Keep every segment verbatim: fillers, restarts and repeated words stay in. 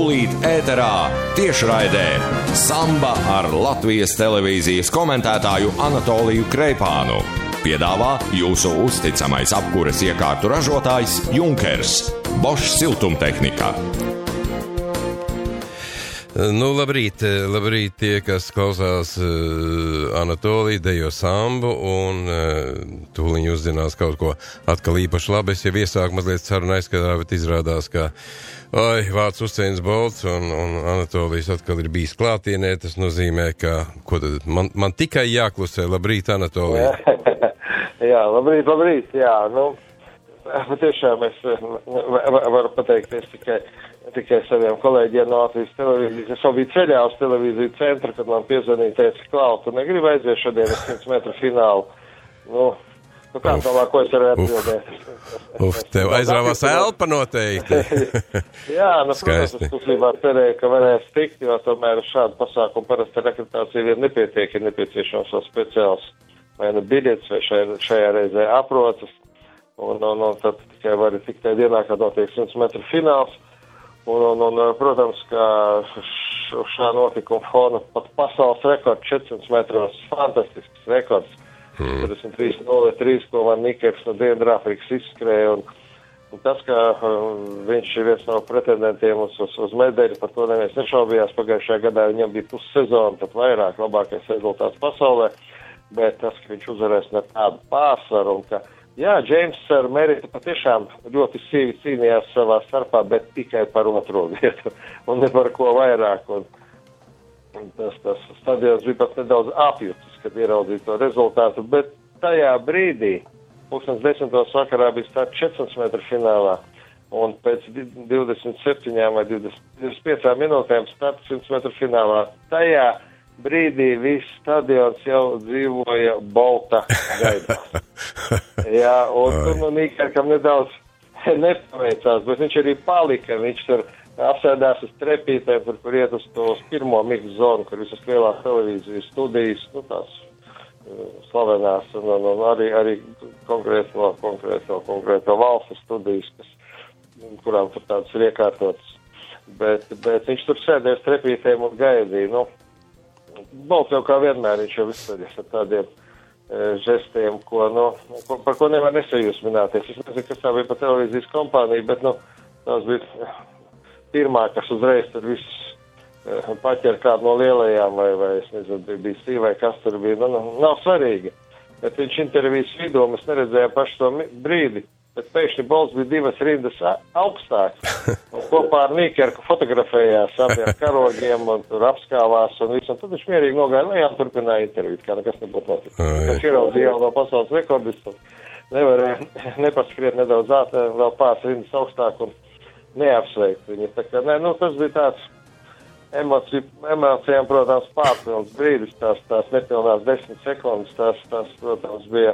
tūlīt ēterā tiešraidē Samba ar Latvijas televīzijas komentētāju Anatoliju Kreipānu. Piedāvā jūsu uzticamais apkures iekārtu ražotājs Junkers, Bosch siltumtehnika. Nu, labrīt, labrīt tie, kas klausās uh, Anatoliju dejo sambu un uh, tūliņ uzzinās kaut ko atkal īpaši labi. Es jau iesāku mazliet sarunu aizskatā, bet izrādās, ka oi, vārds Usains Bolts un, un Anatolijas atkal ir bijis klātienē. Tas nozīmē, ka ko tad, man, man tikai jāklusē. Labrīt, Anatolija. Jā, labrīt, labrīt, jā, nu, patiešām es varu pateikties tikai, tikai saviem kolēģiem no Latvijas televīzijas. Es jau biju ceļā uz televīziju centru, kad man piezvanīja, teica, Klau, tu negribi aiziet šodien uz simts metru finālu. Nu, nu kā tālāk, ko es varēju atbildēt? Uf, tev aizrāvās elpa noteikti. Jā, nu, protams, es kuslībā cerēju, ka varēs tikt, jo tomēr šādu pasākumu parasti rekrutācija vien nepietiek, ir nepieciešams vēl speciāls vai nu biļets, vai šajā, šajā reizē aprocis. Un, un, un tad tikai var tikt tajā dienā, kad notiek simts metru fināls. Un, un, un, protams, ka šā notikuma fona pat pasaules rekords četrsimt metros, fantastisks rekords. četrdesmit trīs nulle trīs, ko Van Nikers no Dienvidāfrikas izskrēja. Un, un tas, ka um, viņš ir viens no pretendentiem uz, uz, uz medaļu, par to neviens nešaubījās. Pagājušajā gadā viņam bija pussezona, pat vairāk, labākais rezultāts pasaulē. Bet tas, ka viņš uzvarēs ne tādu pārsvaru un ka, jā, Džeims ar Meritu patiešām ļoti sīvi cīnījās savā starpā, bet tikai par otro vietu un ne par ko vairāk. Un, un tas, tas stadions bija pat nedaudz apjucis, kad ieraudzīja to rezultātu, bet tajā brīdī, pulkstens desmitos vakarā bija starts četrsimt metru finālā, un pēc divdesmit septiņām vai divdesmit piecām minūtēm starts simts metru finālā. Tajā brīdī viss stadions jau dzīvoja Bolta gaidās. Jā, un tur nu Nīkerkam nedaudz nepaveicās, bet viņš arī palika. Viņš tur apsēdās uz trepītēm, tur, kur iet uz to uz pirmo miksu zonu, kur visas lielās televīzijas studijas, nu tās uh, slavenās, un, un, un arī, arī konkrēto, konkrēto, konkrēto valsts studijas, kas, kurām tur tādas ir iekārtotas. Bet, bet viņš tur sēdēs trepītēm un gaidīja, nu, Bolts jau kā vienmēr, viņš jau izstādies ar tādiem e, žestiem, ko, nu, ko, par ko nevar nesajūsmināties. Es nezinu, kas tā bija pa televīzijas kompānija, bet, nu, tās bija pirmā, kas uzreiz tur visus e, paķer kādu no lielajām, vai, vai es nezinu, B B C vai kas tur bija, nu, nu, nav svarīgi. Bet viņš intervijas vidū, mēs neredzējām pašu to brīdi, bet pēkšņi Bolts bija divas rindas augstāks. Un kopā ar Nīkerku fotografējās abiem karogiem un tur apskāvās un visu. Un tad viņš mierīgi nogāja lejā un turpināja intervīt, kā nekas nebūtu noticis. Viņš ieraudzīja jau no pasaules rekordistus. Nevarēja nepaskriet nedaudz ātrāk, vēl pāris rindas augstāk un neapsveikt viņu. Tā kā, ne, nu, tas bija tāds emociju, emocijām, protams, pārpilns brīdis, tās, tās nepilnās desmit sekundes, tās, tās, protams, bija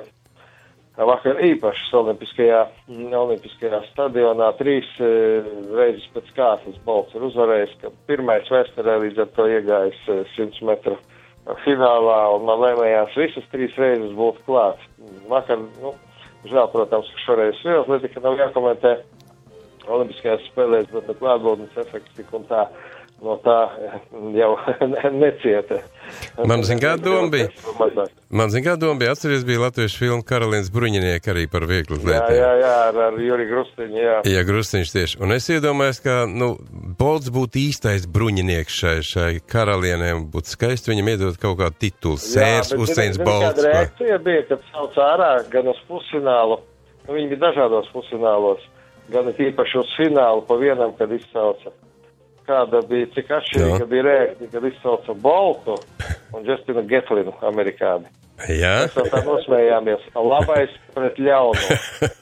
vakar īpašas olimpiskajā, olimpiskajā stadionā. Trīs e, reizes pēc kārtas Bolts ir uzvarējis, ka pirmais vēsturē līdz ar to iegājis e, simts metru finālā, un man lēmējās visas trīs reizes būt klāts. Vakar, nu, žēl, protams, ka šoreiz vēl netika nav jākomentē olimpiskajās spēlēs, bet no klātbūtnes efekts tik un tā. No tā jau necieta. Man zin kā doma bija, man zin kā doma bija, atceries bija latviešu filmu Karalienes bruņinieki arī par vieglu atlētiem. Jā, jā, jā, ar, ar Juri Grustiņu, jā. Jā, Grustiņš tieši. Un es iedomājos, ka, nu, Bolts būtu īstais bruņinieks šai, šai karalienēm, būtu skaisti viņam iedot kaut kādu titulu. Sērs Usains Bolts. Kāda reakcija bija, kad sauc ārā gan uz pusfinālu, nu, viņi bija dažādos pusfinālos, gan īpaši uz finālu pa vienam, kad izsauca. Kāda bija, cik atšķirīga bija reakcija, kad izsauca Boltu un Justinu Getlinu, amerikāni. Jā. Mēs vēl tā nosmējāmies. Labais pret ļaunu.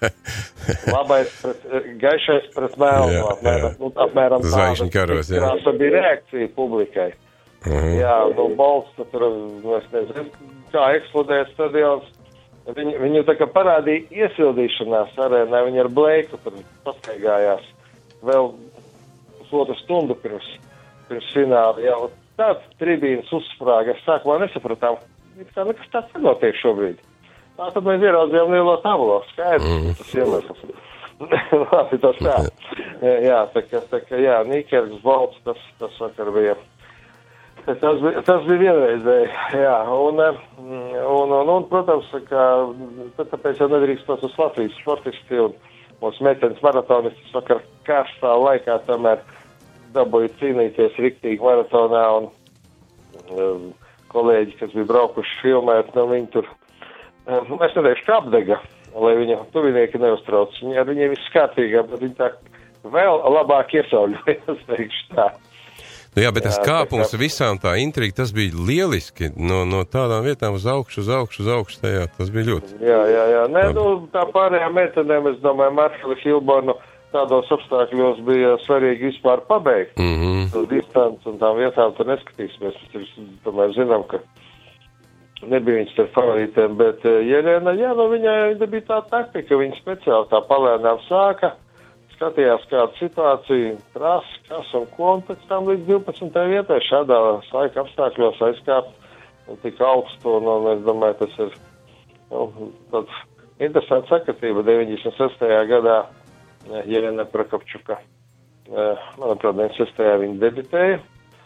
Labais pret, gaišais pret melnu. Jā, apmēram, nu, apmēram Zvaigžņu karos, jā. Tā bija reakcija publikai. Uh-huh. Jā, nu, Bolts, tur, nu, es nezinu, kā eksplodēja stadions. Viņu, viņu tā kā parādīja iesildīšanās arēnā, viņi ar Bleiku tur pastaigājās. Vēl pusotru stundu pirms, pirms fināla. Jau tāds tribīnas uzsprāga. Es sākumā nesapratām, kā nekas tāds notiek šobrīd. Tā tad mēs ieraudzījām lielo tablo. Skaidrs, mm. tas iemesls. Labi, tas tā. jā, tā kā, tā kā, jā, Nīkergas balts, tas, tas vakar bija. Tas bija, tas bija vienreizēji, jā, un, un, un, un protams, ka tāpēc jau nedrīkst tos uz Latvijas sportisti, un mūsu meitenes maratonistas vakar karstā laikā tomēr dabūja cīnīties riktīgi maratonā, un um, kolēģi, kas bija braukuši filmēt, nu viņi tur, um, es neteikšu, kā apdega, lai viņa tuvinieki neuztrauc, viņi ar viņiem viss kārtīgā, bet viņi tā vēl labāk iesauļojas, teikšu tā. Nu jā, bet tas jā, kāpums tā kā... visām tā intriga, tas bija lieliski, no, no tādām vietām uz augšu, uz augšu, uz augšu, tajā, tas bija ļoti. Jā, jā, jā, nē, nu, tā pārējām meitenēm, es domāju, Maršali Hilbornu tādos apstākļos bija svarīgi vispār pabeigt. Mm-hmm. To distanci un tām vietām tur neskatīsimies, mēs tomēr zinām, ka nebija viņas ar favorītēm, bet Jelena, jā, nu, viņai bija tā taktika, viņa speciāli tā palēnām sāka, skatījās kādu situāciju, trasi, kas un ko, un pēc tam līdz divpadsmitajai vietai šādā laika apstākļos aizkāpt un tik augstu, un, un es domāju, tas ir nu, tāds interesants sakatība. deviņdesmit sestajā gadā Jelena Prokopčuka, manuprāt, deviņdesmit sestajā viņa debitēja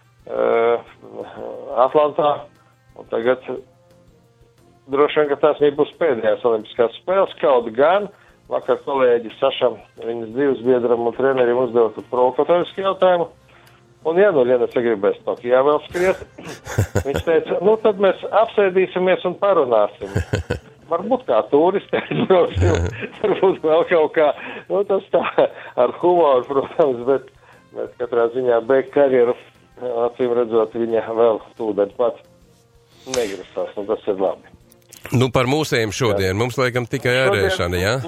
Atlantā, un tagad droši vien, ka tās viņa būs pēdējās olimpiskās spēles, kaut gan vakar kolēģi Sašam, viņas divas biedram un treneriem uzdeva provokatorisku jautājumu. Un ja nu Liena sagribēs Tokijā vēl skriet, viņš teica, nu tad mēs apsēdīsimies un parunāsim. Varbūt kā turisti aizbrauksim, varbūt vēl kaut kā, nu tas tā ar humoru, protams, bet, bet katrā ziņā beig karjeru, acīm redzot, viņa vēl tūdaļ pat negrasās, un tas ir labi. Nu par mūsējiem šodien, jā. Mums laikam tikai ārēšana, jā?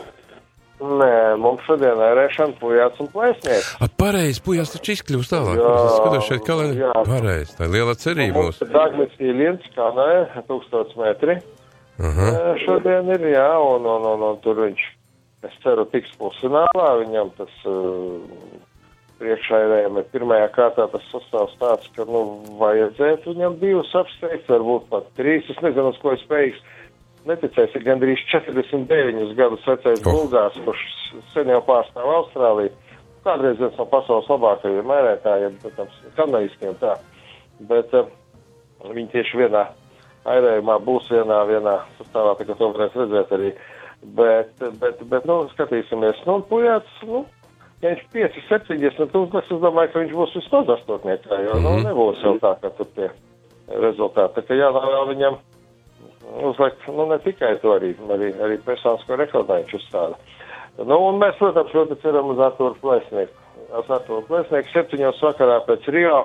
Nē, mums šodien ērēšana, Pujāts un Plēsnieks. A, pareizi, Pujāts taču izkļūst tālāk. Jā, es skatos šeit kalendāru. Pareizi, tā ir liela cerība mūs. Dāglis Īliens, kā nē, tūkstots metri. Uh-huh. Šodien ir, jā, un, un, un, un tur viņš, es ceru, tiks pusfinālā. Viņam tas uh, priekšējiem ir pirmajā kārtā tas sastāvs tāds, ka, nu, vajadzētu viņam divus apsteigt, varbūt pat trīs. Es nezinu, uz ko ir spējīgs. Neticēs, ir gandrīz četrdesmit deviņus gadus vecais oh. Bulgārs, kurš sen jau pārstāv Austrāliju. Kādreiz viens no pasaules labākajiem mērētājiem, protams, kanalistiem tā. Bet uh, viņi tieši vienā airējumā būs vienā, vienā sastāvā, tā kā to varēs redzēt arī. Bet, bet, bet nu, skatīsimies. Nu, un Pujāts, nu, ja viņš pieci septiņdesmit uzliks, es domāju, ka viņš būs vismaz astotniekā, jo, nu, nebūs jau tā, ka tur tie rezultāti. Tā kā jāvēl viņam uzlikt, nu, ne tikai to arī, arī, arī personisko rekordā viņš uzstāda. Nu, un mēs, protams, ļoti ceram uz Arturu Plēsnieku. Uz Arturu Plēsnieku septiņos vakarā pēc Rio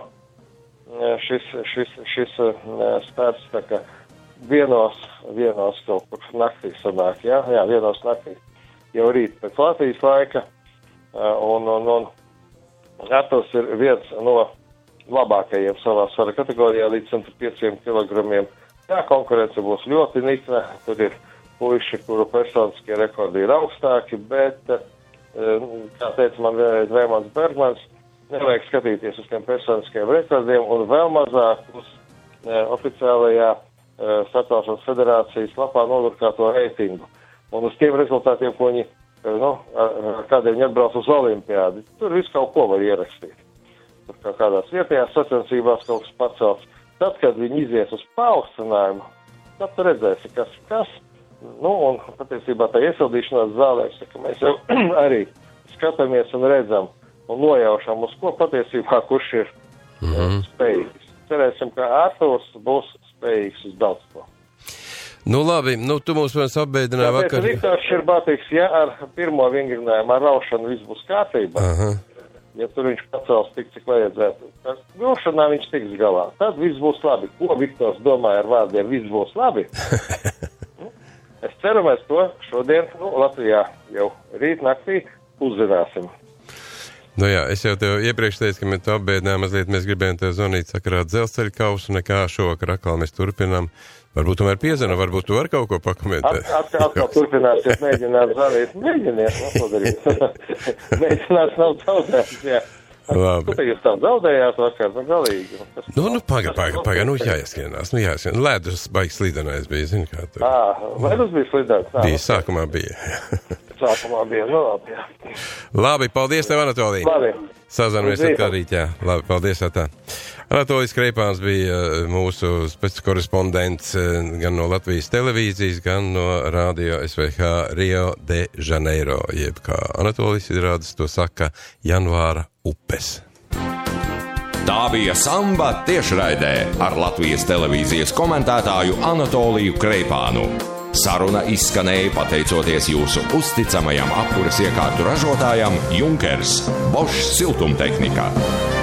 šis, šis, šis starts, tā kā vienos, vienos kaut kur naktī sanāk, jā, jā, vienos naktī. Jau rīt pēc Latvijas laika, un, un, un Arturs ir viens no labākajiem savā svara kategorijā līdz cent pieciem kilogramiem. Jā, konkurence būs ļoti nikna, tur ir puiši, kuru personiskie rekordi ir augstāki, bet, kā teica man vienreiz Vēmans Bergmans, nevajag skatīties uz tiem personiskiem rekordiem un vēl mazāk uz e, oficiālajā e, Starptautiskās federācijas lapā nodrukāto reitingu. Un uz tiem rezultātiem, ko viņi, e, nu, ar kādiem viņi atbrauc uz olimpiādi, tur visu kaut ko var ierakstīt. Tur kā kādās vietējās sacensībās kaut kas pacelts. Tad, kad viņi izies uz paaugstinājumu, tad tu redzēsi, kas, kas, nu, un patiesībā tā iesildīšanās zālē, ka mēs jau arī skatāmies un redzam un nojaušam, uz ko patiesībā kurš ir mm-hmm. spējīgs. Cerēsim, ka Arturs būs spējīgs uz daudz ko. Nu, labi, nu, tu mums vēl apbeidināji vakar. Jā, Riktārs Šerbātīgs, ja ar pirmo vingrinājumu ar raušanu viss būs kārtībā, uh-huh. ja tur viņš pacels tik, cik vajadzētu, tad vilšanā viņš tiks galā. Tad viss būs labi. Ko Viktors domāja ar vārdiem, viss būs labi? Es ceru, mēs to šodien, nu, Latvijā jau rīt naktī uzzināsim. Nu jā, es jau tev iepriekš teicu, ka mēs to apbēdinājām mazliet, mēs gribējām tev zvanīt sakarā dzelzceļa kausu, nekā šovakar atkal mēs turpinām. Varbūt tomēr piezana, varbūt tu vari kaut ko pakomentēt. At, atkal, atkal turpināsiet, mēģināt zvanīt. Mēģiniet, nodarīt. Mēģināt nav zaudējums, jā. Labi. Kur te jūs tā zaudējāt vakar, nu galīgi. Nu, nu, paga, paga, paga, nu jāieskienās, nu jāieskienās. Ledus baigs slidenais bija, zini kā tur. Ā, ledus bija slidenais? Bija, sākumā bija. sākumā bija. Nu, labi, jā. Labi, paldies tev, Anatolij. Labi. Sazanamies atkal rīt, jā. Labi, paldies, tā. Anatolijs Kreipāns bija mūsu speckorespondents gan no Latvijas televīzijas, gan no Radio S V H Rio de Janeiro, jeb kā Anatolijs izrādes to saka, janvāra upes. Tā bija Samba tiešraidē ar Latvijas televīzijas komentētāju Anatoliju Kreipānu. Saruna izskanēja pateicoties jūsu uzticamajam apkures iekārtu ražotājam Junkers, Bosch siltumtehnika.